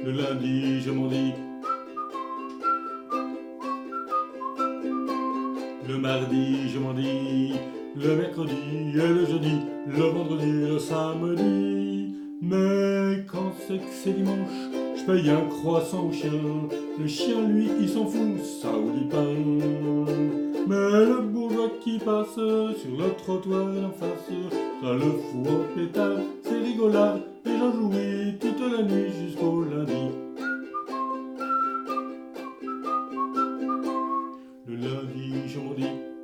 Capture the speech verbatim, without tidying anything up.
Le lundi, je m'en dis. Le mardi, je m'en dis. Le mercredi et le jeudi. Le vendredi et le samedi. Mais quand c'est que c'est dimanche, je paye un croissant au chien. Le chien, lui, il s'en fout, ça ou du pain. Mais le bourgeois qui passe sur le trottoir en face, ça le fout en pétard, c'est rigolard. Et j'en jouis toute la nuit jusqu'au lundi. Le lundi, je m'en dis.